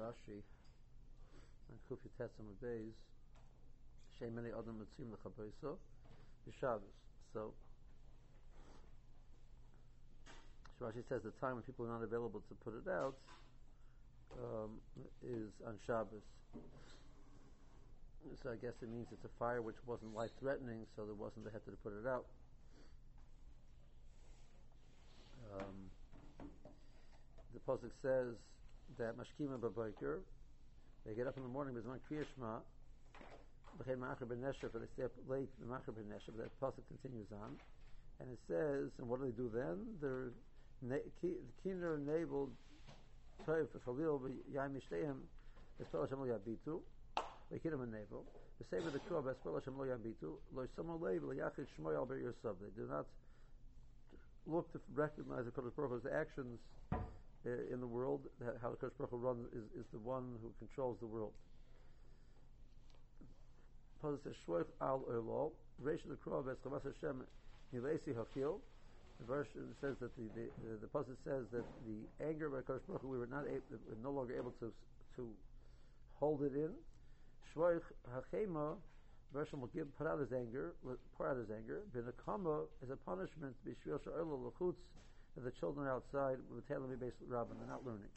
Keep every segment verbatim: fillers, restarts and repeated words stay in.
Rashi and Kufi Tetzim Beis Shem many Adam Mitzim Lechaboiso Shabbos. So Rashi says the time when people are not available to put it out um, is on Shabbos. So I guess it means it's a fire which wasn't life-threatening, so there wasn't the heter to put it out. Um, the pasuk says that mashkima b'boker, they get up in the morning with Zman Kriya Shema, b'chein ma'acher b'neshev, but they stay up late ma'acher b'neshev. That pasuk continues on, and it says, and what do they do then? They're the kinder enabled toiv v'chalil b'yayim mishteim espel Hashem lo yabitu. They kill him in navel. The same with the Kro Bespel Hashem lo yabitu lo yisamo leiv liyachid shmoy al ber yosav. They do not look to recognize the Kodesh Baruch Hu's actions uh, in the world. How the Kodesh Baruch Hu runs is, is the one who controls the world. Paul says shvoich al oilo reish the Kro Bespel Hashem nilesi hafil. The verse says that the the, the, the pasuk says that the anger by Kodesh Baruch Hu, we were not able, we were no longer able to to hold it in. Shvoich hachema, Hashem will give put out his anger, pour out his anger. Binakama is a punishment b'shvil she'olah l'chutz, that the children are outside with Taylor based Rabbin, they're not learning.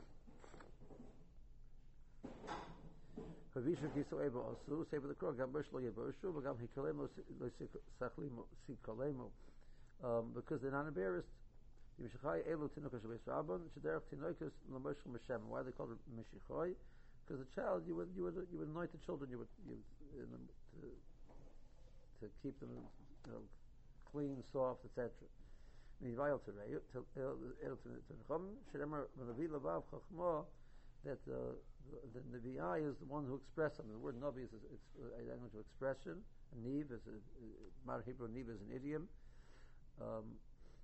Havisha kiso eba asu, say for the Kro, gam b'sh lo yeboshu, but gam hikalemo lo sikalemo. Um, because they're not embarrassed. Why are they called Mishichai? Because the child, you would you would you would anoint the children, you would you would, to, to keep them, you know, clean, soft, et cetera. That uh, the, the Nevi'ah is the one who expresses something. The word Navi is a language of expression. A Niv is a modern Hebrew Niv is an idiom. Um,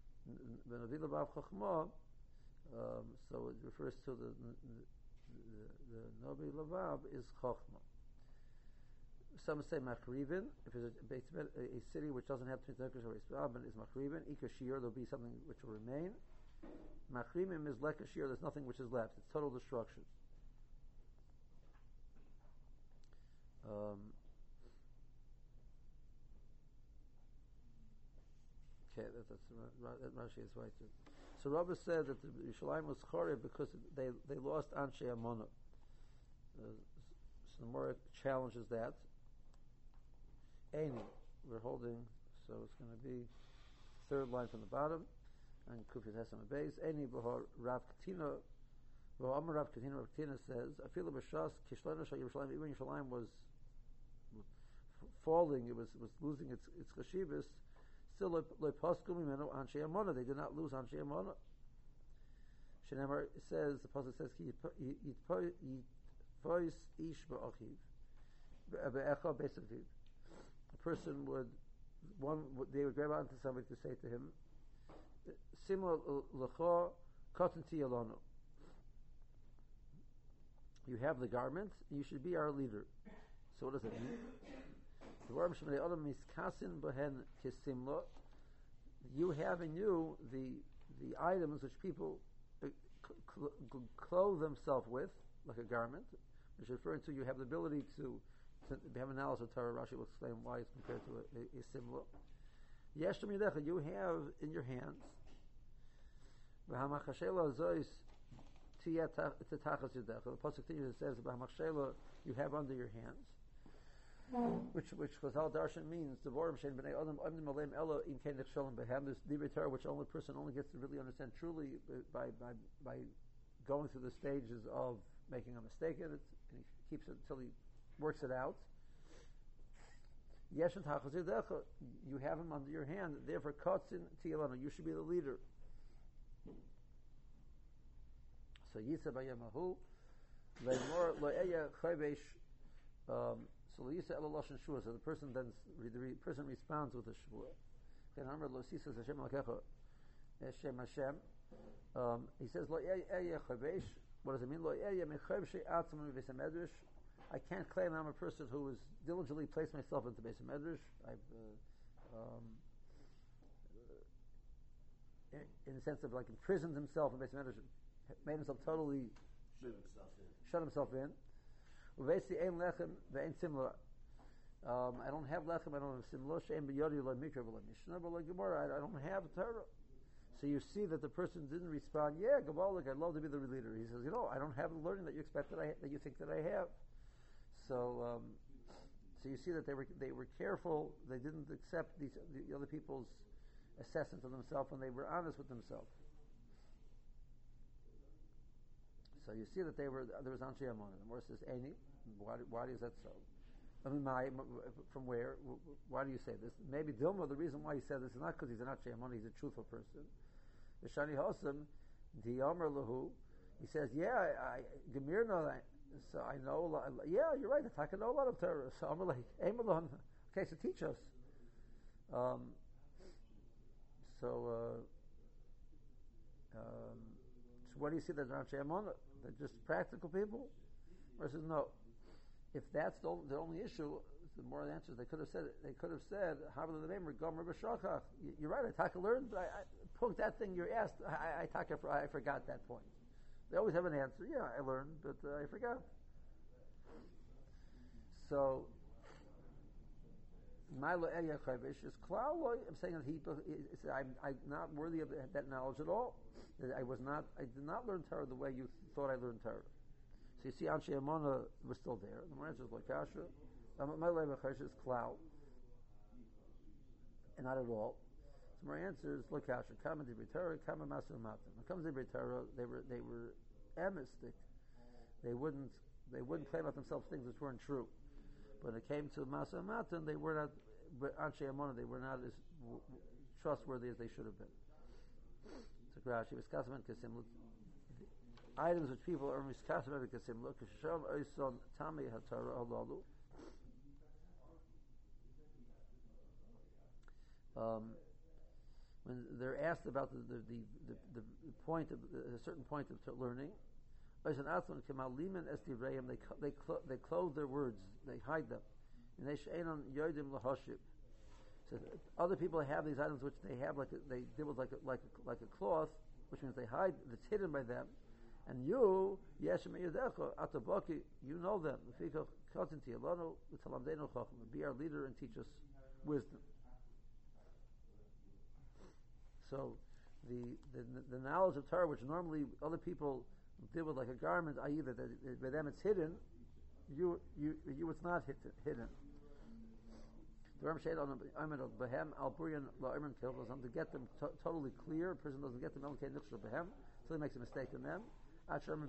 um, so it refers to the the, the Navi Lavav is Chochma. Some say Machrivin. If it's a, a, a city which doesn't have Tmit Nekesh or Yisrael, is Machrivin. Ikashir, there'll be something which will remain. Machrivim is Lekashir, there's nothing which is left. It's total destruction. Um, Okay, that, that's that Rashi is right too. So Rabbi said that the Yerushalayim was Chorev because they they lost Anshe Amona. Uh, so the more challenges that. Eini, we're holding, so it's going to be third line from the bottom, and Kufiyat Hesam Beis. Eini b'hor Rav Katina, well, Amar Rav Katina, Rav Katina says, Afilu b'shas kishlena shal Yerushalayim. Even Yerushalayim was falling, it was was losing its its chashivas. Still, they did not lose Anshe Amona. Shenemar says, the pasuk says, "Yitpois ish ba'achiv, be'echa be'saviv." A person would, one, they would grab onto somebody to say to him, "Similar lecha katan tiyalonu." You have the garment, you should be our leader. So what does it mean? You have in you the the items which people clothe themselves with, like a garment, which is referring to you have the ability to, to have analysis of Torah. Rashi will explain why it's compared to a, a, a symbol. You have in your hands. The pasuk continues, it says, you have under your hands. Which which Chazal Darshan means the Vorim Shein Bnei Adam Amdim Aleim Elo Im Kein Nechshalim Behem. This Divrei Torah, which only person only gets to really understand truly by by by going through the stages of making a mistake in it, and he keeps it until he works it out. Yeshen Tachazidecha, you have him under your hand. Therefore, Katzin Tiyalanu, you should be the leader. So Yisab Ayamahu Leimor Loeya Chayvesh. Um, so Lisa Elaloshin Shua. So the person then the re, person responds with a Shua. Remember, Losisa Hashem Lakecha Hashem Hashem. He says Lo Eya Chavesh. What does it mean? Lo Eya Mechav She'atzam Beis Medrash. I can't claim I'm a person who has diligently placed myself into Beis Medrash. I've uh, um, in the sense of like imprisoned himself in Beis Medrash, made himself totally shut himself in, shut himself in. Uvesi ein lechem ve'ein simla. Um, I don't have lechem, I don't have simla. She'en b'yodi lo mikra v'lo mishnah, but like Gemara, I, I don't have Torah. So you see that the person didn't respond, yeah, Gavalik, I'd love to be the leader. He says, you know, I don't have the learning that you expect that I that you think that I have. So um, so you see that they were they were careful, they didn't accept these the other people's assessment of themselves, and they were honest with themselves. So you see that they were there was Anshe Amon. The Gemara says, Eini, why, why is that so? I mean, my, from where? Why do you say this? Maybe Dilma, the reason why he said this is not because he's an Anshe Amon, he's a truthful person. The Shani Hosam, the Yomer Lahu, he says, yeah, I, Gemir know, so I know a lot. Yeah, you're right. I can know a lot of Torah. So I'm like, Amalon. Okay, so teach us. Um, so, uh, um, so what do you see that they're Anshe Amon? They're just practical people? Versus no. If that's the only, the only issue, the more the answers they could have said. They could have said, "Havla the Meimer Gomer b'Shachach." You're right. I taka learned, but I, I point that thing you asked. I, I taka. I forgot that point. They always have an answer. Yeah, I learned, but uh, I forgot. So, Ma'lo Elia Chayvish is klal. I'm saying that he. I'm, I'm not worthy of that knowledge at all. I was not. I did not learn Torah the way you thought I learned Torah. So you see, Anshe Amona was still there. The answer is like Kasha. My life is cloud, and not at all. So my answer is like Kasha. Kama di Torah, Kama Maser Matam. When it comes to Torah, they were they were amistic. They wouldn't they wouldn't claim about themselves things which weren't true. But when it came to Maser Matam, they were not. But Anshe Amona, they were not as w- trustworthy as they should have been. So Rashi was Kasaman Kasim. Items which people are miskasav because they look Hashem oison tami hatara halalu. Um, when they're asked about the the, the, the, the point of a certain point of learning, oison atzon kemalimen estivrayim they they clo- they clothe their words, they hide them, and they she'enon yodim lahoshib. So other people have these items which they have like a, they deal with like a, like a, like a cloth, which means they hide. That's hidden by them. And you, Yeshem Yudecha, Atabaki, you know them. Be our leader and teach us wisdom. So, the, the the knowledge of Torah, which normally other people deal with like a garment, that is, that by them it's hidden. You, you, you, it's not hidden. To get them to- totally clear, a person doesn't get them, so he makes a mistake in them. Um,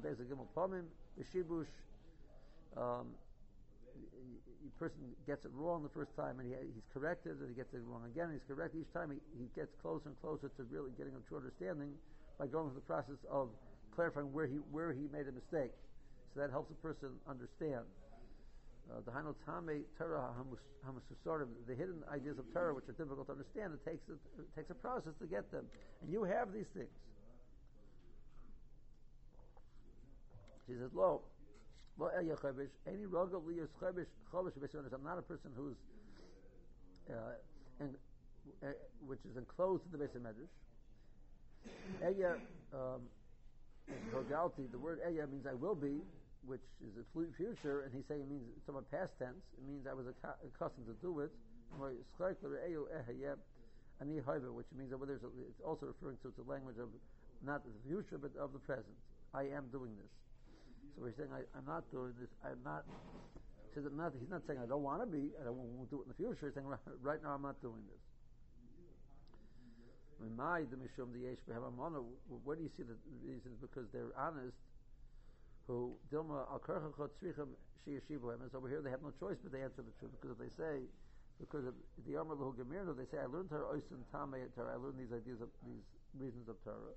the person gets it wrong the first time, and he, he's corrected, and he gets it wrong again, and he's corrected. Each time he, he gets closer and closer to really getting a true understanding by going through the process of clarifying where he where he made a mistake. So that helps a person understand. The Hanot Tame Torah Hamasusorim, the hidden ideas of Torah which are difficult to understand, it takes a, it takes a process to get them. And you have these things. She says, Lo, Lo Eya Chavish, any Rogav Liyos Chavish, Chavish Besionis. I'm not a person who's, uh, in, uh, which is enclosed in the Beis Medrash. Eya, um, Rogalti, the word Eya means I will be, which is a future, and he's saying it means it's about past tense. It means I was accustomed to do it. Which means that whether it's, it's also referring to the language of not the future, but of the present. I am doing this. So he's saying I, I'm not doing this. I'm not. He says I'm not. He's not saying I don't want to be. I won't do it in the future. He's saying right, right now I'm not doing this. Where do you see the reasons? Because they're honest. Who Dilma al Kerchachot Tzrichim Shiyashibuhem, and over here they have no choice but they answer the truth, because if they say, because of the Amar Lahu Gemirno, they say I learned Torah Oisin Tamei Torah, I learned these ideas of these reasons of Torah.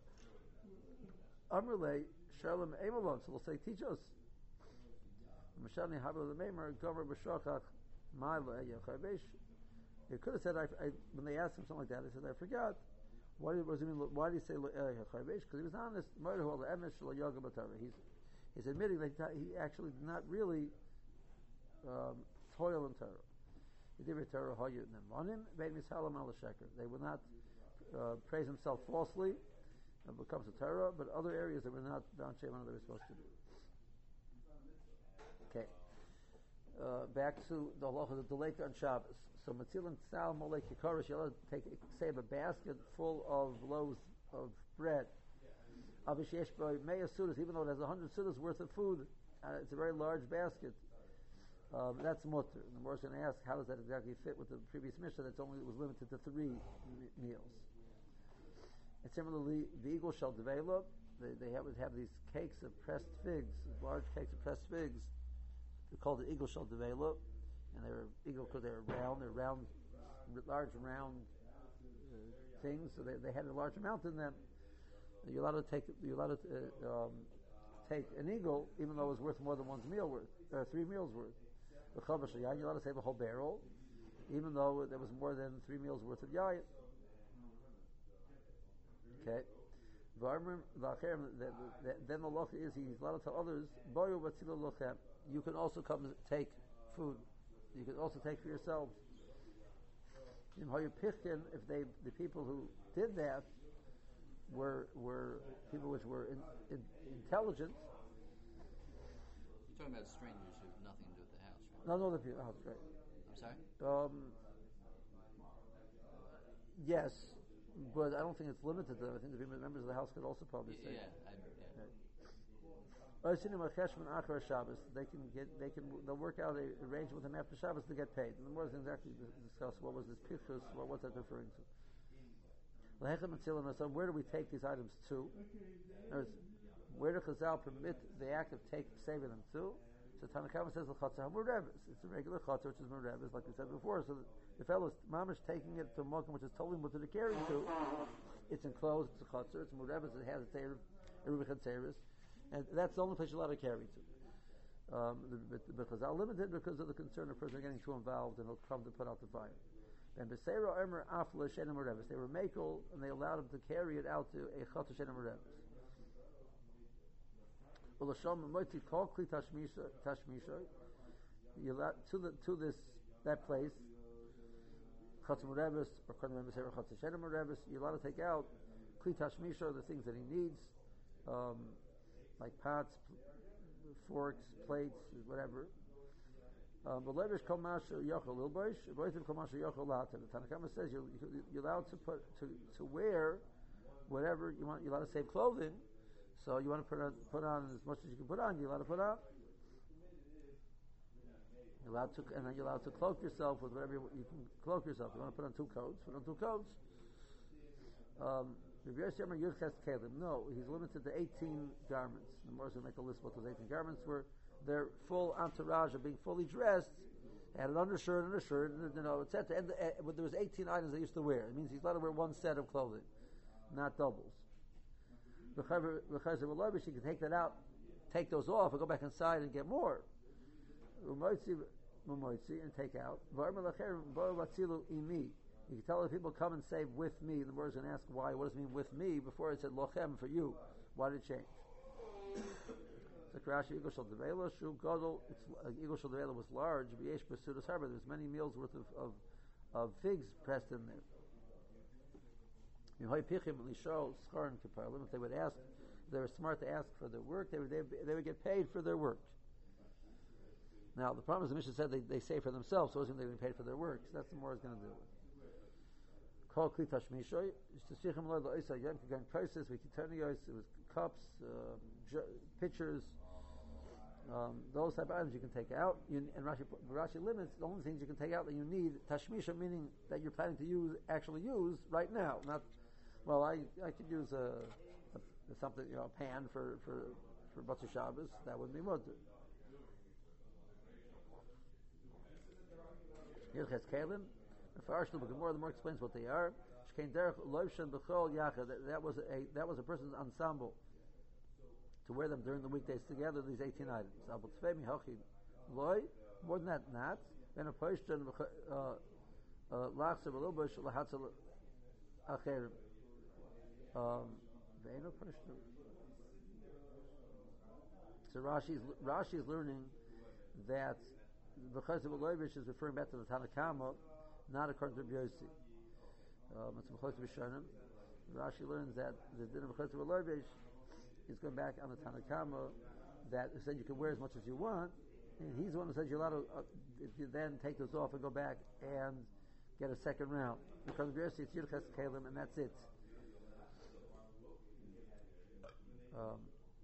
Amrle Shalom Emalon, so they'll say teach us. Mashani Habla the Meimer Gomer B'Shachach Ma'ila Yachavesh. They could have said I, I, when they asked him something like that, they said I forgot. Why did, what does it mean? Why did he say Yachavesh? Because he was honest. He's He's admitting that he actually did not really um, toil in Torah. He did Torah Hayut Nemanim, Bein Misalam Al Sheker. They would not uh, praise himself falsely when it comes to Torah, but other areas that were not down Shemana they were supposed to do. uh, back to the halacha of the deleka on Shabbos. So Matzilin Tzal Molek Yikoros, you're allowed to take, save a basket full of loaves of bread. Avishesh by Meya Sudas, even though it has a hundred Sudas worth of food, uh, it's a very large basket. Um, that's mutter. And the Morris is going to ask, how does that exactly fit with the previous Mishnah that's only was limited to three m- meals? And similarly, the eagle shall develop. They, they have, would have these cakes of pressed figs, large cakes of pressed figs. They're called the eagle shall develop, and they're eagle because they're round. They're round, large round uh, things. So they, they had a large amount in them. You're allowed to take. You're allowed to uh, um, take an eagle, even though it was worth more than one's meal worth, or three meals worth. You're allowed to save a whole barrel, even though there was more than three meals worth of yayin. Okay. Then the loch is he's allowed to tell others, you can also come and take food. You can also take for yourselves. If they, the people who did that were were people which were in, in, intelligent. You're talking about strangers who have nothing to do with the house, right? No, no, the people. House, right? I'm sorry. Um, yes. But I don't think it's limited to them. I think the members of the house could also probably say. Yeah, I, yeah. Right. They can get, they can, they'll work out a arrangement with them after Shabbos to get paid. And the more than exactly discuss what was this pichus, what was that referring to. So where do we take these items to? Where do Chazal permit the act of take, saving them to? So Tanakama says the chatzah hamureves. It's a regular chatzah which is mureves, like we said before. So the fellow is mamish taking it to a mokum which is totally mutter to carry to. It's enclosed. It's a chatzah. It's mureves. It has a teir, a rubichet teiris, and that's the only place you're allowed to carry to. Um, but Chazal limited because of the concern of a person getting too involved and he'll come to put out the fire. And Beseira Omer Afla Shena Mureves. They were makel and they allowed him to carry it out to a chatzah Shena Mureves. To the to this that place, Chatzah Mureves or Chatzah Shena Mureves, you're allowed to take out Kli Tashmisha, the things that he needs, um, like pots, forks, plates, whatever. But Levish Komasha Yochel Ilbosh, Boitim Komasha Yochel Latem. The Tanakama says you're, you're allowed to put to, to wear whatever you want. You're allowed to save clothing. So you want to put on, put on as much as you can put on. You're allowed to put on. You're allowed to, and then you're allowed to cloak yourself with whatever you, you can cloak yourself. You want to put on two coats, put on two coats. Um, no, he's limited to eighteen garments. The Morris will make a list of what those eighteen garments were. Their full entourage of being fully dressed, had an undershirt and a shirt, and, you know, et cetera. And uh, but there was eighteen items they used to wear. It means he's allowed to wear one set of clothing, not doubles. Because she can take that out, take those off, and go back inside and get more. And take out. You can tell the people come and save with me. The word is going to ask why. What does it mean with me? Before it said lochem for you. Why did it change? So Karashi Eagle Shal Devela Shu Godel. Eagle Shal Devela was large. V'yesh B'Sudas Harbor. There's many meals worth of, of of figs pressed in there. If they would ask, if they were smart to ask for their work, they would, they, they would get paid for their work. Now, the problem is the Mishnah said they, they say for themselves, so it wasn't they getting paid for their work. So that's the more it's going to do. Call Klitash Mishoy, it was cups, um, pitchers, um, those type of items you can take out. You, and Rashi, Rashi limits the only things you can take out that you need, Tashmisha, meaning that you're planning to use, actually use right now, not. Well, I, I could use a, a something, you know, a pan for for for Batzah Shabbos. That wouldn't be mutter. Yilches Kalim, the Farshlu Gemara, the more explains what they are. Shkein Derech Loivshan B'Chol Yachad. That was a that was a person's ensemble to wear them during the weekdays together. These eighteen items. Abul Tzvei Mihachi Loy. More than that, not. Then a Poishtan Lachser V'Lobush Lahatzel Acherim. Um, so Rashi Rashi is learning that because of Alovish is referring back to the Tanakama, not according to Yossi. Um, it's Mechos B'Shonim. Rashi learns that the din of Mechos Alovish is going back on the Tanakama that said you can wear as much as you want, And he's the one who says you're allowed to, uh, if you then take those off and go back and get a second round. Because of it's Yirches Kalim, and that's it. Um,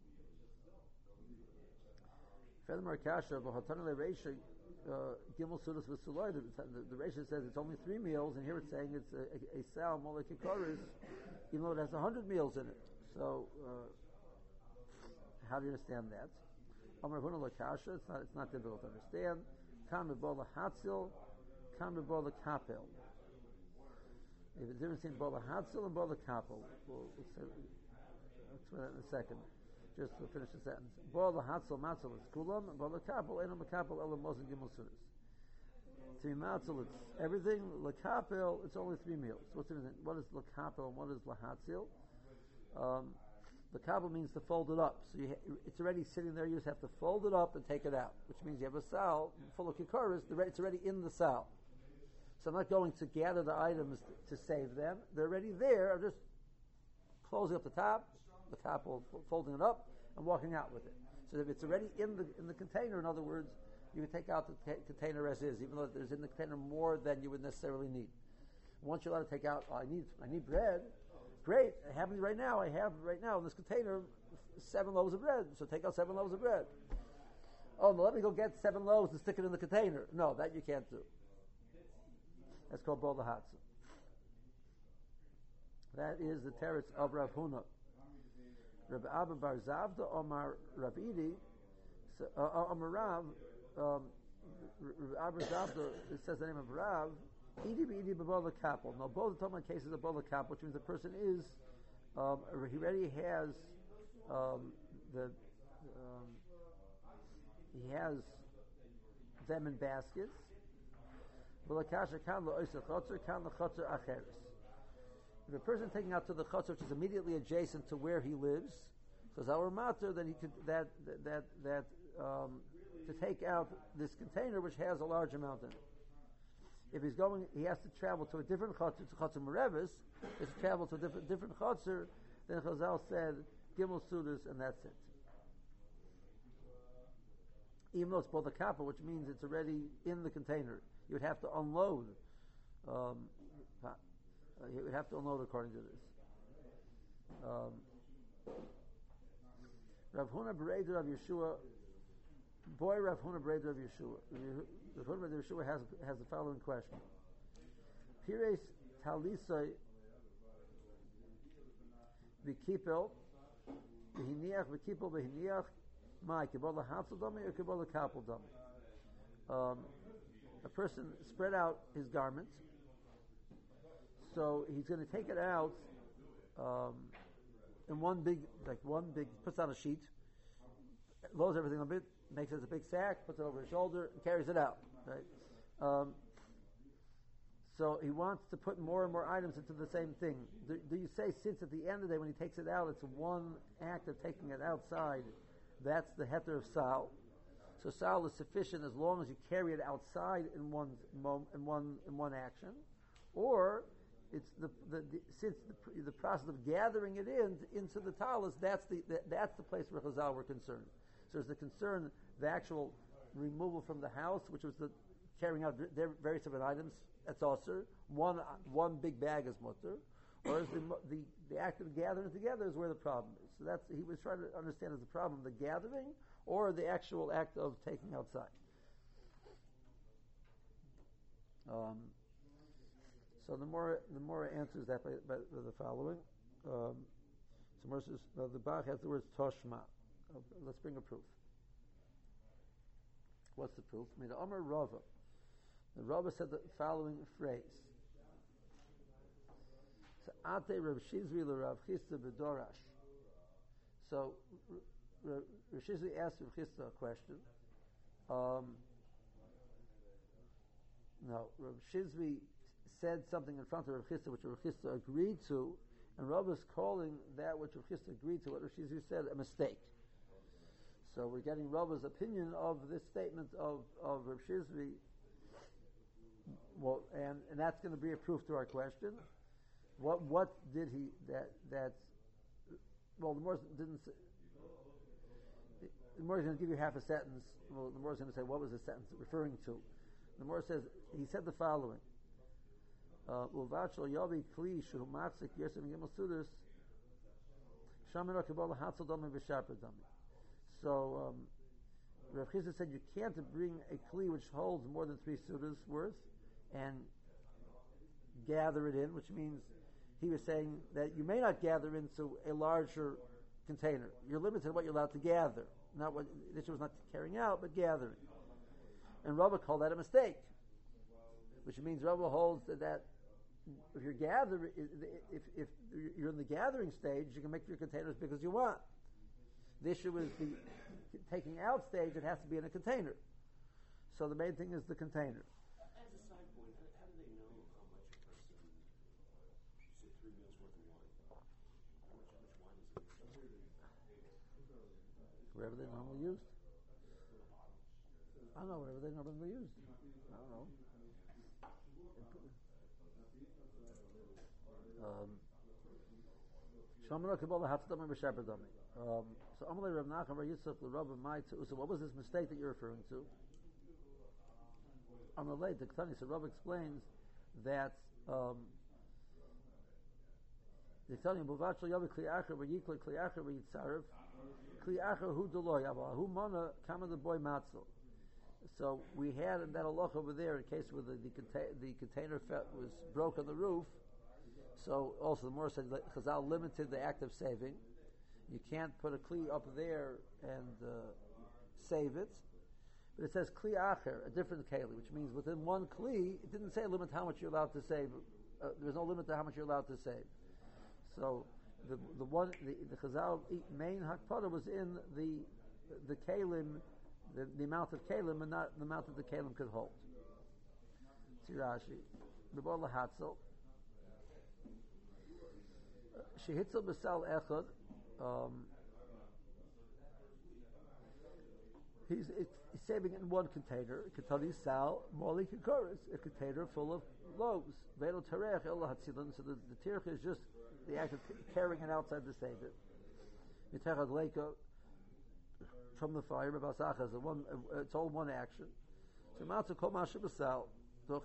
Furthermore, Kasha, V'Hatanale Reisha, Gimel Sudas with Suloy, the Reisha says it's only three meals, and here it's saying it's a, a, a sal, Molek Kikoris, even though it has a hundred meals in it. So, uh, how do you understand that? Amar Huna Lakasha, it's not, it's not difficult to understand. Kam Bola Hatzil, Kam Bola Kapel. If it's difference between Bola Hatzil and Bola Kapel, we'll, we'll say, I'll explain that in a second. Just to finish the sentence. Bola Hatzil Matzil is Kulam, and Bola Kapel, Eno Makapel, Elam Mosin Gimel Sudas. To be Matzil, it's everything. Lakapel, it's only three meals. What's the difference? What is Lakapel and what is Lahatzil? Um, The kabel means to fold it up. So you ha- it's already sitting there. You just have to fold it up and take it out, which means you have a sal full of kikaras. It's already in the sal. So I'm not going to gather the items to save them. They're already there. I'm just closing up the top, the kabel, folding it up, and walking out with it. So if it's already in the in the container, in other words, you can take out the ca- container as is, even though there's in the container more than you would necessarily need. Once you're allowed to take out, oh, I need I need bread. Great, it happens right now. I have right now in this container seven loaves of bread. So take out seven loaves of bread. Oh, no, let me go get seven loaves and stick it in the container. No, that you can't do. That's called Bol Hatza. That is the teretz of Rav Huna. Rav Abba Bar Zavda Omar Rav Idi, uh, Omar Rav, um, Rav Abba Zavda, it says the name of Rav, Idi b'idi b'bola kapel. Now, both are talking about cases of bola kapel, which means the person is, um, he already has um, the, um, he has them in baskets. If a person taking out to the chotzer, which is immediately adjacent to where he lives, so as our matter, then he could that that that um, to take out this container, which has a large amount in it. If he's going, he has to travel to a different chotzer, to chotzer merevis. He has to travel to a different different chotzer. Then Chazal said gimel sudas, and that's it. Even though it's both a kappa, which means it's already in the container, you would have to unload. Um, uh, you would have to unload according to this. Um, Rav Huna Bereder of Yeshua, boy Rav Huna Bereder of Yeshua. Rav Huna Bereder of Yeshua has has the following question: Pires talisay v'kipel v'hiniach v'kipel v'hiniach my kibola hatzal dami or kibola kapel dami. Um, a person spread out his garments, so he's going to take it out um, in one big, like one big, puts on a sheet, loads everything on it, makes it as a big sack, puts it over his shoulder, and carries it out. Right? Um, so he wants to put more and more items into the same thing. Do, do you say, since at the end of the day when he takes it out, it's one act of taking it outside, that's the heter of sal. So sal is sufficient as long as you carry it outside in one in one in one action, or it's the, the, the since the, the process of gathering it in into the talis, that's the, the that's the place where Chazal were concerned. So there's the concern, the actual removal from the house, which was the carrying out their various different items. That's also one one big bag is mutter, whereas the, the the act of gathering together is where the problem is. So that's he was trying to understand as the problem, the gathering or the actual act of taking outside. Um, so the more the more answers that by, by the following. Um, so Mercer, uh, the Bach has the words toshma. Uh, let's bring a proof. What's the proof? I mean, the Amar Rava. The Rava said the following phrase. So Ate Rav Shizri Rav Chisda b'Dorash. So Rav Shizri asked Rav Chisda a question. Um, no, Rav Shizri said something in front of Rav Chisda which Rav Chisda agreed to, and Rav is calling that which Rav Chisda agreed to, what Rav Shizri said, a mistake. So we're getting Rava's opinion of this statement of, of Rav Shizri. Well, and, and that's going to be a proof to our question. What what did he that that well the more didn't say, the Morah is going to give you half a sentence. Well, the Morah is going to say, what was the sentence referring to? The Morah says, he said the following. Uvachol Yobi Kli Shu Matzik Yosem Gimel Sudas Shamina Kabbalah Hatzel Dami V'Shaper Dami. So um, Rav Chisda said you can't bring a Kli which holds more than three Sudas worth and gather it in, which means he was saying that you may not gather into a larger container. You're limited to what you're allowed to gather. Not what the issue was not carrying out, but gathering. And Rava called that a mistake, which means Rava holds that, that if you're gathering, if, if you're in the gathering stage, you can make your container as big as you want. The issue is the taking out stage; it has to be in a container. So the main thing is the container. As a side point, how, how do they know how much a person? You say three meals worth of wine. How much, how much wine is in? Wherever they normally used. I don't know wherever they normally used. I don't know. Um, um, so Amalei Rav Nachman Bar Yitzchak L'Rav Mai to so what was this mistake that you're referring to? Amalei the Ketani. So Rav explains that um, the Ketani Buvachol Yavi Kli Acher V'Yikli Kli Acher V'Yitzarev Kli Acher Hu Deloy Aval Hu Mana Kama the Boy Matzel. So we had in that halacha over there in case where the the, conta- the container was broke on the roof. So also the Morah said that Chazal limited the act of saving. You can't put a kli up there and uh, save it. But it says kli acher, a different keli, which means within one kli, it didn't say limit how much you're allowed to save. Uh, there's no limit to how much you're allowed to save. So the the one the, the Chazal main hakpada was in the the kalim, the, the amount of kalim, and not the amount that the kalim could hold. Tirashi, B'bo lahatzel. Shehitzel b'sal echad. Um, he's, he's saving it in one container. Ketani sal moli kikoris, a container full of loaves. Ve'lo terech el hatzilin. So the, the tirch is just the act of carrying it outside to save it. Mitechad leika from the fire. B'basacha is one. It's all one action. So matzah kol mashe b'sal. It's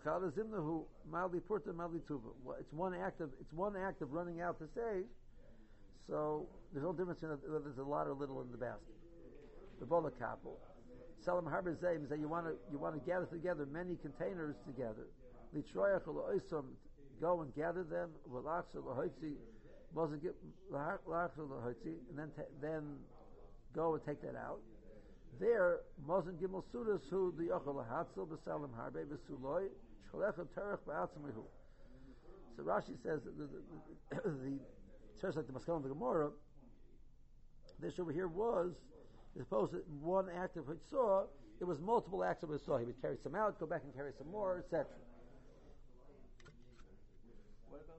one act of it's one act of running out to save. So there's no difference in whether there's a lot or little in the basket. The bola couple. Salam harbor zaym is that you want to you want to gather together many containers together. Go and gather them. And then then go and take that out. There, Mosen Gimel Sudas who the Yochel Hatzel b'Salim Harbe b'Suloi Shcholechel Terech b'Atzmihu. So Rashi says that the the, the says like the Maskal of the Gemara. This over here was as opposed to one act of Hitzah, it was multiple acts of Hitzah. He would carry some out, go back and carry some more, et cetera. What about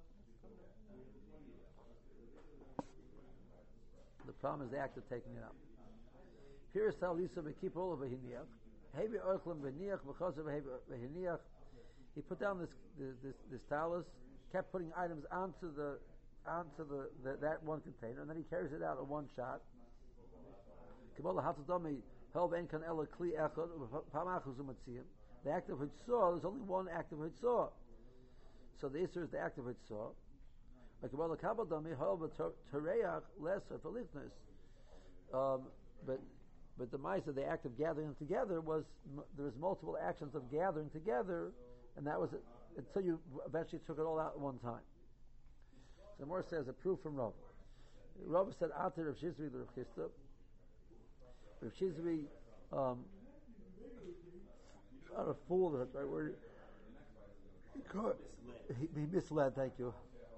the problem is the act of taking it out. Here is Talisa V'Kipol of V'Hiniach. Hevi Oichlim V'Hiniach V'Chos of V'Hiniach. He put down this this this talus, kept putting items onto the onto the, the that one container, and then he carries it out in one shot. Kabbalah Hatzadami Helv En Kan Ela Kli Echad Pamachus Umatziyim. The act of Hitzah, there's only one act of Hitzah. So the Isser is the act of Hitzah. Like Kabbalah Kabbalah Helv Tereach Lesser Felichnes. Um, but But the mice of the act of gathering them together was m- there was multiple actions of gathering together, and that was it, until you eventually took it all out at one time. So the Morah says a proof from Rav. Rav said, "Ater Rav Shizvi the Rav Chisda." Rav Shizvi, um, not a fool, that's the right word. He, caught, he, he misled. Thank you,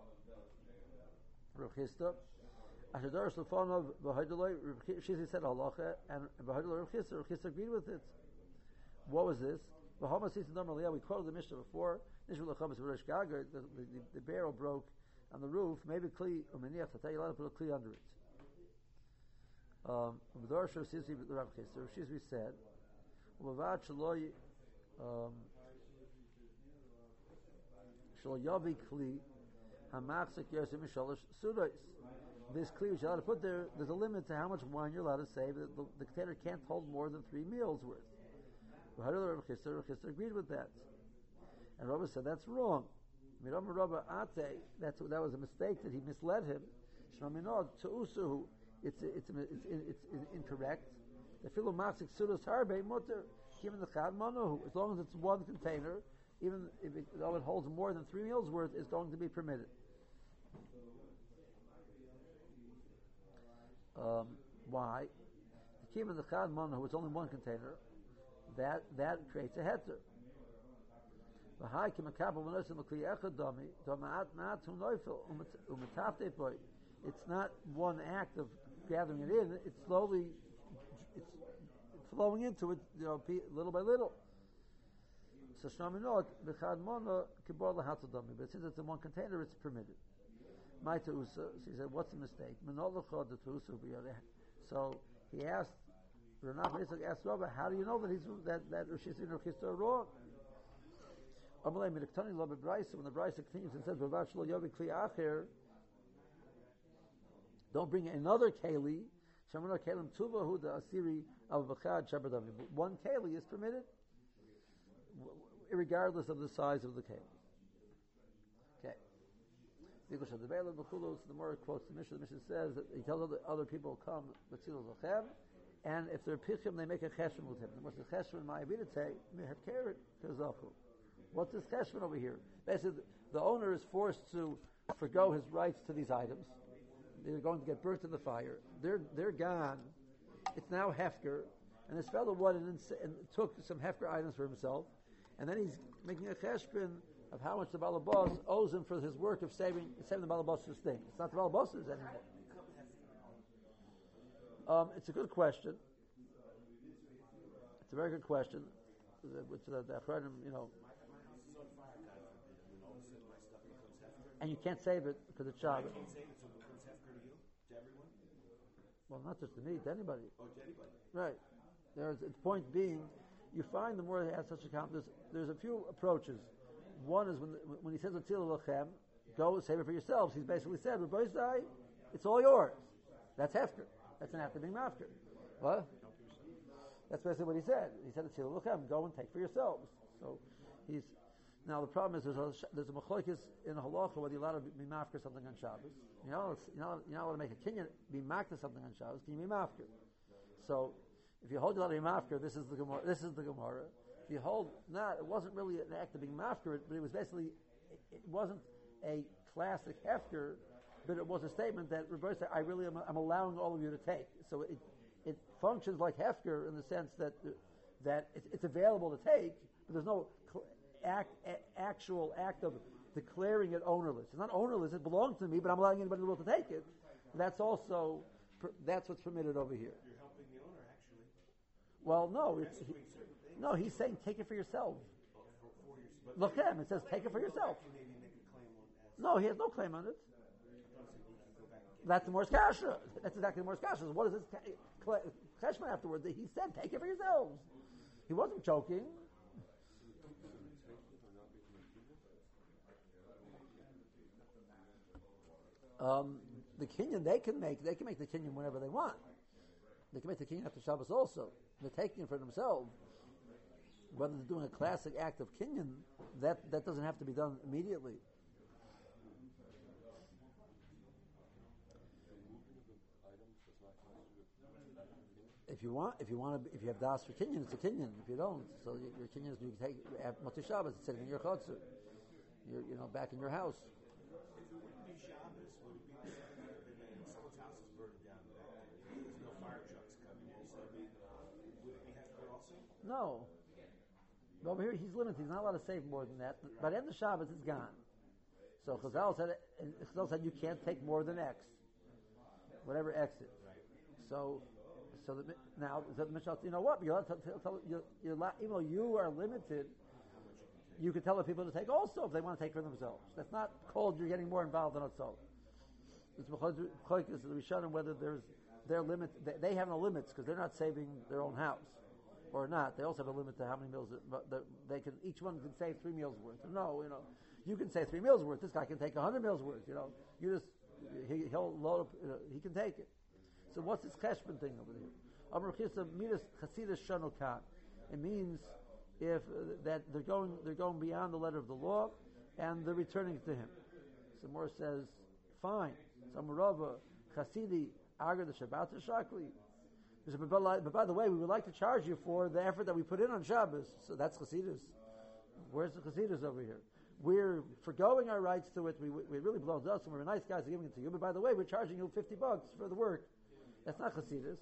Rav Chisda. Ashadar Shlofanov V'Haidoloi Shizvi said halacha, and V'Haidoloi Rav Chisda. Rav Chisda agreed with it. What was this? V'Hama Sisa Normalia. We quoted the Mishnah before. Nishvul Lachamas V'Rosh Gagar. The the barrel broke on the roof. Maybe Kli Umeniach. I tell you, a lot of put a Kli under it. Um, V'Dor Shov Shizvi Rav Chisda. Rav Shizvi said, V'Vad Shaloi Shal Yavi Kli Hamachzik Yosem Mishalosh Sudos. This clear you're allowed to put there. There's a limit to how much wine you're allowed to save. The, the, the container can't hold more than three meals worth. Rabbi Chisda agreed with that, and Rabbi said that's wrong. Mirama Rabba Ate, that's that was a mistake that he misled him. Shmaminod Tu'usuhu, it's it's it's it's incorrect. The filu mafsik sudas harbe mutter given the chad manu. As long as it's one container, even if it, though it holds more than three meals worth, is going to be permitted. Um, why? The kim of the chad manu, it's only one container. That that creates a heter. It's not one act of gathering it in. It's slowly, it's flowing into it, you know, little by little. So shnaminot b'chad mona kibor lahatadami. But since it's in one container, it's permitted. My teusa, so he said, what's the mistake? So he asked, Rav Yitzchak asked Rabbi, how do you know that he's that that Rosh Hashanah Rosh Hashanah are wrong? When the Brisa continues and says, don't bring another keli. One keli is permitted, regardless of the size of the keli. Okay. The more quotes the Mishnah. The Mishnah says that he tells other, other people come, and if they're pichim, they make a cheshbon with him. What's the cheshbon? Ma'avidate mehakeret kazachu. What's this cheshbon over here? Basically, the owner is forced to forgo his rights to these items. They're going to get burnt in the fire. They're they're gone. It's now hefker, and this fellow went and, and took some hefker items for himself, and then he's making a cheshbon of how much the balabas owes him for his work of saving saving the balabas's thing. It's not the balabas's anymore. Um, it's a good question. It's a very good question. Which the, the, the you know. And you can't save it because it's Shabbat. I can't save it, so it becomes hefker to you, to everyone? Well, not just to me, to anybody. Oh, to anybody. Right. There's the point being, you find the more they have such a count. There's there's a few approaches. One is when the, when he says Atzil Lachem, go save it for yourselves. He's basically said, Rabbi, it's all yours. That's hefker. That's an act of being mafker. What? That's basically what he said. He said Atzil Lachem, go and take for yourselves. So he's. Now the problem is there's a there's a machlokes in halacha whether you're allowed to be mafker something on Shabbos. You know, it's, you know, you're not allowed to make a kinyan be mafker something on Shabbos. Can you be mafker? So if you hold you're allowed to be mafker, this is the Gemara. This is the Gemara. If you hold not, it wasn't really an act of being mafker, but it was basically it, it wasn't a classic hefker, but it was a statement that Rabbi said, I really am I'm allowing all of you to take. So it it functions like hefker in the sense that that it's, it's available to take, but there's no cl- Act, a, actual act of declaring it ownerless. It's not ownerless; it belongs to me, but I'm allowing anybody in the world to take it. That's also that's what's permitted over here. You're helping the owner, actually. Well, no, it's he, no. He's saying take it for yourself. Oh, for, for your, but Look at him; it says take it for yourself. Can maybe make a claim on as No, he has no claim on it. That's the Morse Kasha. That's exactly the Morse Kasha. What is this cheshbon afterwards? He said take it for yourselves. He wasn't joking. Um, the kinyan they can make they can make the kinyan whenever they want. They can make the kinyan after Shabbos also. They're taking it for themselves. Whether they're doing a classic act of kinyan, that, that doesn't have to be done immediately. If you want, if you want to, if you have das for kinyan, it's a kinyan. If you don't, so your, your kinyan is you take at Motzei Shabbos, it's sitting in your chutzner. You're you know back in your house. No. But over here, he's limited. He's not allowed to save more than that. By the end of Shabbos, it's gone. So Chazal said, Chazal said you can't take more than X. Whatever X is. So, so the, now, the Mishnah, you know what? You're allowed to tell, tell, you're, you're allowed, even though you are limited, you can tell the people to take also if they want to take for themselves. That's not called you're getting more involved than it's so. It's because the Rishonim, whether there's their limit, they, they have no limits because they're not saving their own house. Or not, they also have a limit to how many meals that, that they can. Each one can save three meals worth. No, you know, you can say three meals worth. This guy can take a hundred meals worth. You know, you just he, he'll load up, uh, he can take it. So what's this cheshbon thing over there? Amar Chisa midas chasidus shanu kan. It means if uh, that they're going they're going beyond the letter of the law and they're returning it to him. So Mor says, fine. So Amarava chasidi agar the Shabbat shakli. But by the way, we would like to charge you for the effort that we put in on Shabbos. So that's chasidus. Where's the chasidus over here? We're forgoing our rights to it. We we really belong to us, and we're nice guys to giving it to you. But by the way, we're charging you fifty bucks for the work. That's not chasidus.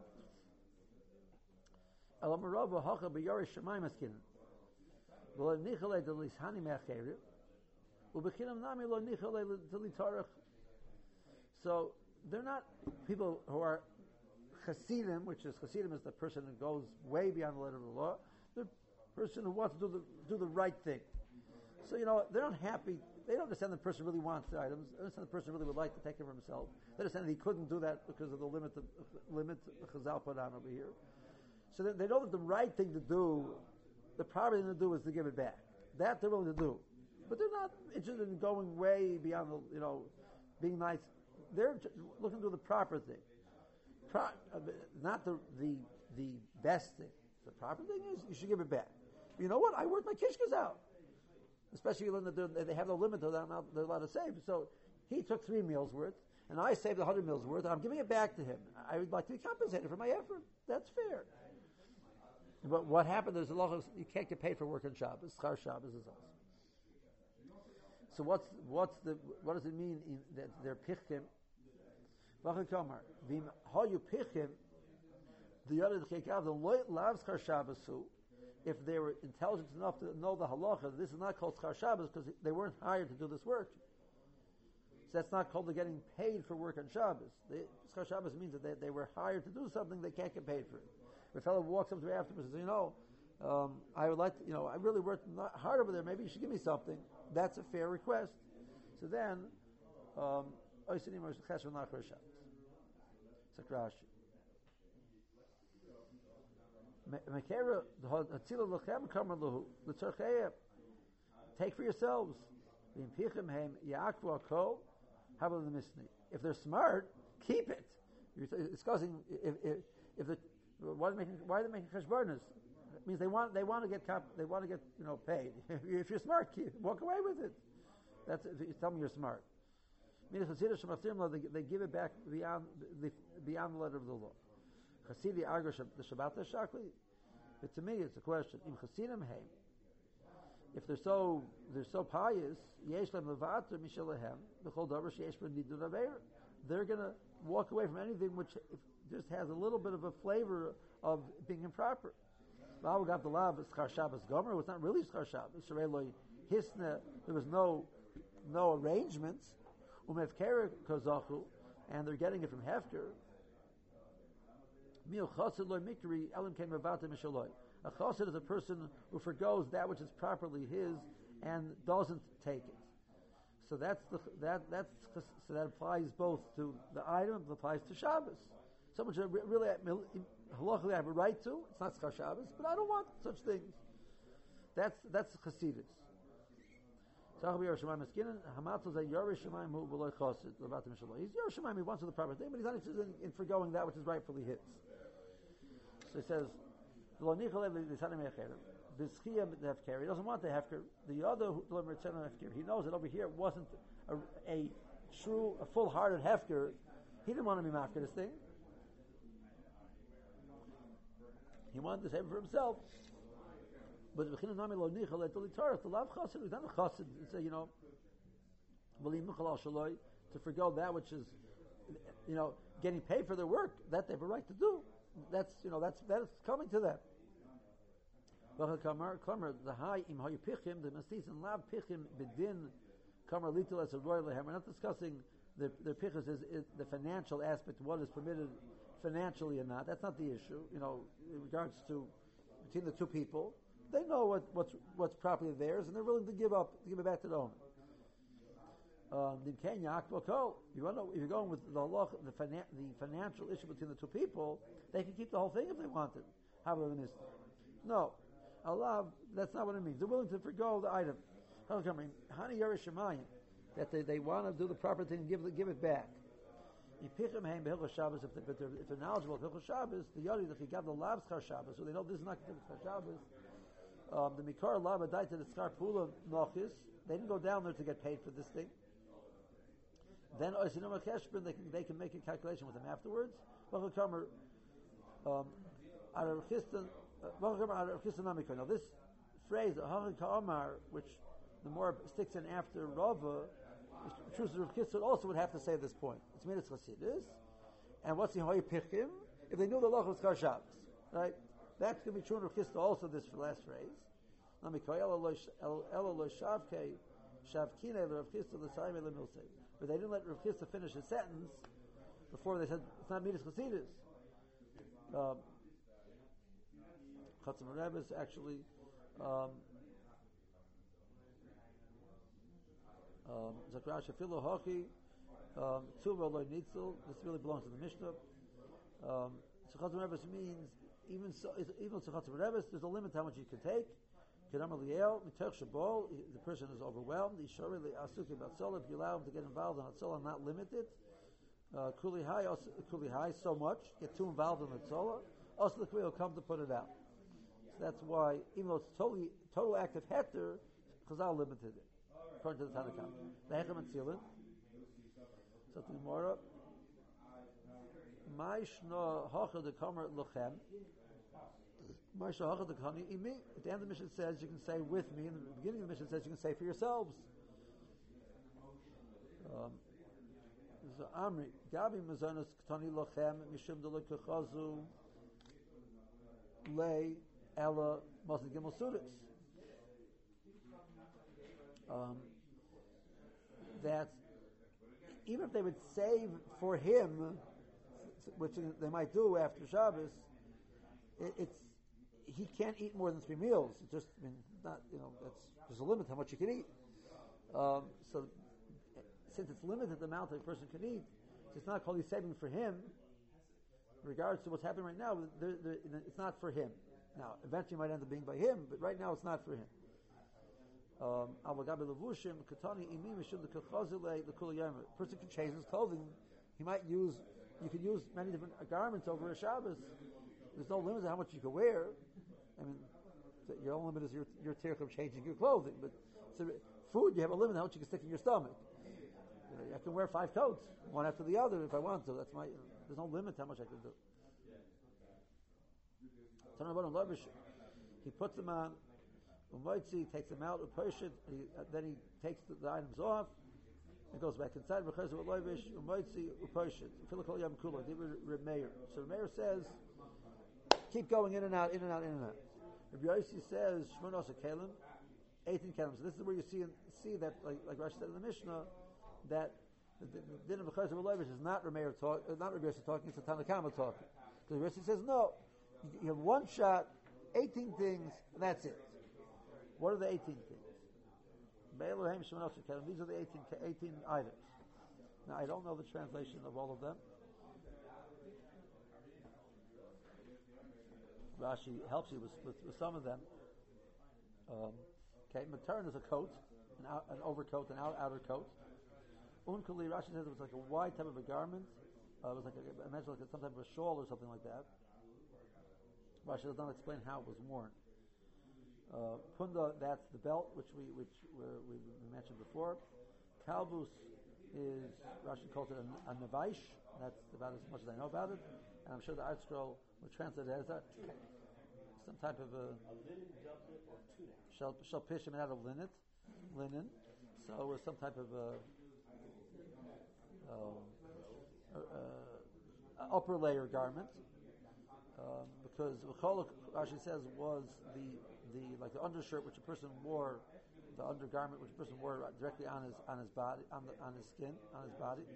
Elamarava hacha b'yarish shemayim askin. V'lo nichalei delishani me'acheri. U'b'chinam nami lo nichalei delitarach. So they're not people who are chasidim, which is chasidim is the person who goes way beyond the letter of the law. The person who wants to do the do the right thing. So you know they're not happy. They don't understand the person really wants the items. They understand the person really would like to take care of himself. They understand that he couldn't do that because of the limit of limit Chazal put on over here. So they, they know that the right thing to do, the proper thing to do, is to give it back. That they're willing to do, but they're not interested in going way beyond the, you know, being nice. They're looking to do the proper thing, Pro, uh, not the the the best thing. The proper thing is you should give it back. You know what? I worked my kishkas out, especially when they have no limit to that amount they're allowed to save. So he took three meals worth, and I saved a hundred meals worth. And I'm giving it back to him. I would like to be compensated for my effort. That's fair. But what happened is a lot of you can't get paid for work on Shabbos. Schar Shabbos is also. So what's what's the what does it mean in, that they're pichkim? V'chakamar v'im hayu pichkim the other chekav the lav schar Shabbos. If they were intelligent enough to know the halacha, this is not called schar Shabbos because they weren't hired to do this work. So that's not called getting paid for work on Shabbos. Schar Shabbos means that they, they were hired to do something they can't get paid for it. If a fellow walks up to me afterwards and says, you know, um, I would like to, you know, I really worked not hard over there, maybe you should give me something. That's a fair request. So then, um, it's like Rashi. Take for yourselves. If they're smart, keep it. You're discussing if, if, if the why are they making why are they making cheshbonos? It means they want they want to get comp, they want to get you know paid. If you're smart, keep, walk away with it. That's if you tell me you're smart. They, they give it back beyond the beyond the letter of the law. Chasidi argo the Shabbat shakli. But to me, it's a question. Im chasidim heim. If they're so they're so pious, yesh lem levater mishalehem b'chol davar sheyesh b'nidun aveir. They're going to walk away from anything which just has a little bit of a flavor of being improper. Now got the law of Schar Shabbos Gomer. It was not really Schar Shabbos. Hisna. There was no no arrangements. Umevkera kozachu, and they're getting it from Hefker. Mil chassid loy mikri elim ken mevata mishaloi. A chassid is a person who forgoes that which is properly his and doesn't take it. So that's the that that's so that applies both to the item. It applies to Shabbos. Someone should really halachically have a right to. It's not Schar Shabbos, but I don't want such things. That's that's Chasidus. He's Yerushalayim. He wants to do the proper thing, but he's not interested in, in forgoing that which is rightfully his. So he says, he doesn't want the hefker. The other he knows that over here it wasn't a, a true, a full-hearted hefker. He didn't want to be mafker this thing. He wanted to save it for himself. But the love chassid is not a chassid. It's a, you know, to forgo that which is, you know, getting paid for their work that they have a right to do. That's you know that's that's coming to them. The high im hayu pichim the mastis and lab pichim bedin kamar litul as a royal. We're not discussing the the pichus is, is the financial aspect, what is permitted financially or not. That's not the issue. You know, in regards to between the two people, they know what, what's what's properly theirs, and they're willing to give up, to give it back to the owner. Um, in Kenya, you want to know if you're going with the law, the, finan- the financial issue between the two people, they can keep the whole thing if they wanted. However, no, Allah, that's not what it means. They're willing to forgo the item. Hani Yerushalayim. that they, they want to do the proper thing and give, give it back. If they're, if they're knowledgeable of Hilchos Shabbos, the Yodi, if you got the Lav Schar Shabbos, so they know this is not Schar Shabbos, um, the Mikar Lav Adai to the Schar Pula Nochis, they didn't go down there to get paid for this thing. Then Oisinoma Keshbin, they can they can make a calculation with them afterwards. Um, now this phrase, which the more sticks in after Rava, True Rav Kitzur also would have to say at this point. It's Midas Chasidus, and what's the Hoy Pichim? If they knew the Loch was Schar Shabbos, right? That's going to be true in Rav Kitzur also. This for last phrase. But they didn't let Rav Kitzur finish his sentence before they said it's not Midas Chasidus. Um, Chatzim Rebbe actually. Um, Um, Zakrash Shafilu Hochi, Tuba Loy Nitzel. This really belongs to the Mishnah. Tzachot Rebbe means even so, even Tzachot Rebbe, there's a limit to how much you can take. Kedam Eliel Mitoch Shabol, the person is overwhelmed. Ishori Asuki Batzola, if you allow him to get involved in Atzola, not limited. Kuli High, Kuli High, so much. Get too involved in Atzola. Also, the will come to put it out. So that's why, even though it's totally total act of heter, Chazal limited it. According to the Tanakh. The Hechem and Tzilin. So to Gemara, Ma'ishna Hacha de Kamer Lochem. Ma'ishna Hacha de Kani Imi. At the end of the mission says you can say with me. In the beginning of the mission says you can say for yourselves. Um, so Amri Gabi Mazonos Ktani Lochem Mishum de Lekachazu Lei Ella Mosin Gimel Sudas. Um, that even if they would save for him, which they might do after Shabbos, it, it's he can't eat more than three meals. It's just, I mean, not you know, that's there's a limit how much you can eat. Um, so, since it's limited the amount that a person can eat, it's not called he's saving for him. In regards to what's happening right now, they're, they're, it's not for him. Now, eventually, it might end up being by him, but right now, it's not for him. Um, person can change his clothing. He might use, you can use many different garments over a Shabbos. There's no limit to how much you can wear. I mean, your only limit is your your tirk of changing your clothing. But so food, you have a limit how much you can stick in your stomach. You know, I can wear five coats, one after the other, if I want to. That's my. You know, there's no limit to how much I can do. He puts them on. He takes them out, he, uh, then he takes the, the items off and goes back inside. So the mayor says, keep going in and out, in and out, in and out. Rabbi Yossi says, eighteen kelim. So this is where you see see that, like, like Rashi said in the Mishnah, that the din of B'chaz of is not Rabbi talk, uh, not Rabbi Yossi talking, it's the Tanakama talking. Because Rabbi Yossi says, no, you have one shot, eighteen things, and that's it. What are the eighteen things? These are the eighteen, eighteen items. Now, I don't know the translation of all of them. Rashi helps you with, with, with some of them. Um, okay, Matern is a coat, an, out, an overcoat, an out, outer coat. Unkuli, Rashi says it was like a wide type of a garment. Uh, it was like a, imagine like a, some type of a shawl or something like that. Rashi does not explain how it was worn. Uh, Punda, that's the belt, which we which we, we mentioned before. Kalbus is, Rashi calls it a, a nevaish. That's about as much as I know about it. And I'm sure the art scroll would translate it as a, some type of a, a linen doublet or tunic. Shall shall pish him out of linen, linen. So it was some type of a, um, a, a, a upper layer garment. Um, because V'chol, Rashi says, was the the like the undershirt which a person wore, the undergarment which a person wore directly on his on his body, on the on his skin, on his body.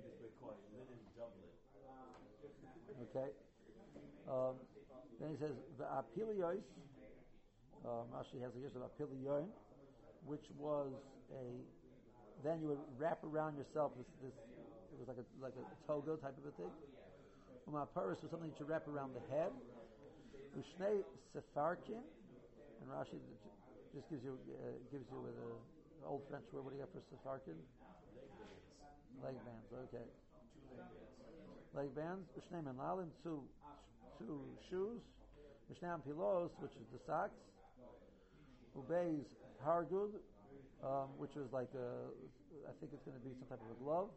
Okay. Um, then he says the apilios. Um, Rashi has a use of apilion, which was a. Then you would wrap around yourself this. this it was like a like a toga type of a thing. Umaparis was something that you wrap around the head. Ushnei sefarkin, and Rashi just gives you uh, gives you with an old French word. What do you got for sefarkin? Leg bands, okay. Leg bands, Mishneh Menalin, two, two shoes. Mishneh Pilos, which is the socks. Ubei's Hargud, um, which was like a, I think it's going to be some type of a glove.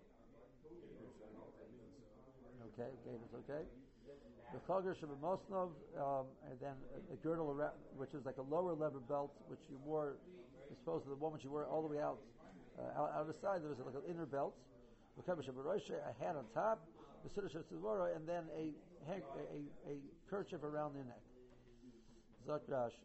Okay, gators, okay. The Chager Shabbat um and then a, a girdle, around, which is like a lower leather belt, which you wore, as opposed to the one which you wore all the way out, uh, out, out of the side. There was like an inner belt. The Chager Shabbat a hat on top, the Siddur Shabbat, and then a, a, a, a kerchief around their neck. Zakrash.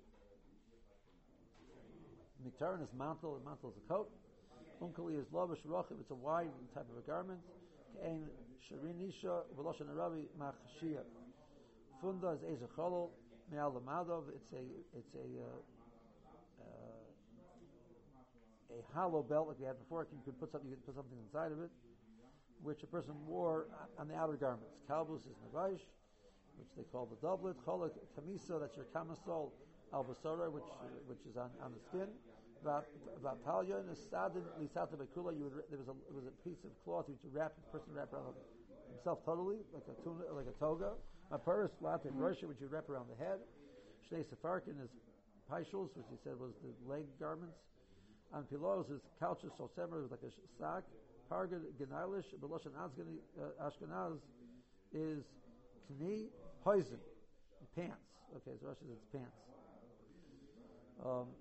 Miktarin is mantle, and mantle is a coat. Unkali is lavish rochiv, it's a wide type of a garment. Kain sharinisha, v'loshan arabi machshia. Funda is eza cholol, me'al lamadov, it's a, it's a, uh, uh, a hollow belt like we had before. You could put something, you could put something inside of it, which a person wore on the outer garments. Kalbus is navaish, which they call the doublet. Cholak kamisa, that's your camisole. Albasara, which which is on, on the skin. Vapalya and sadin lisata bekula. You would there was a it was a piece of cloth you would wrap the person wrap around himself totally like a tuna, like a toga. Maparis latin Russia, which you wrap around the head. Shnei sefarkin is paishuls, which he said was the leg garments. And pilos is couches sosemer, like a sack. Pargad genailish beloshan Ashkenaz is kni hoizen, pants. Okay, so Russia says it's pants. Um,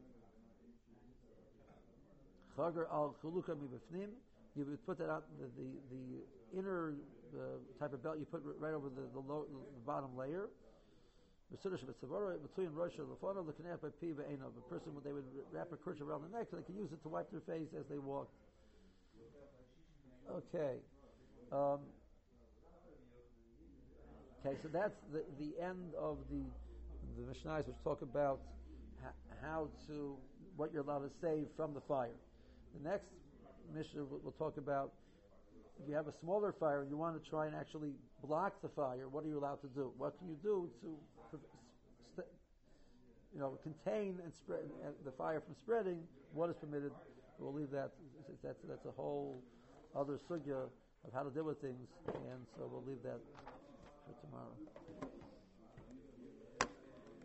Chager al chuluka mibifnim. You would put that out the the, the inner uh, type of belt you put right over the the, low, the bottom layer. A person they would wrap a kerchief around the neck so they could use it to wipe their face as they walked. Okay. Um, okay, so that's the the end of the the Mishnahs, which talk about how to, what you're allowed to save from the fire. The next Mishnah will talk about if you have a smaller fire and you want to try and actually block the fire, what are you allowed to do? What can you do to, you know, contain and spread the fire from spreading? What is permitted? We'll leave that. That's that's a whole other sugya of how to deal with things, and so we'll leave that for tomorrow.